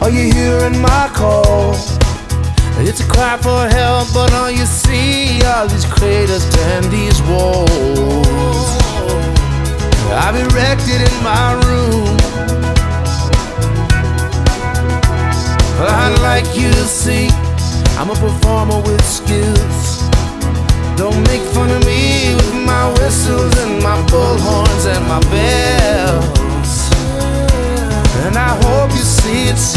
Are you hearing my call? It's a cry for help, but all you see are these craters and these walls. I've erected in my room. Well, I'd like you to see I'm a performer with skills. Don't make fun of me with my whistles and my bullhorns and my bells. And I hope you see it's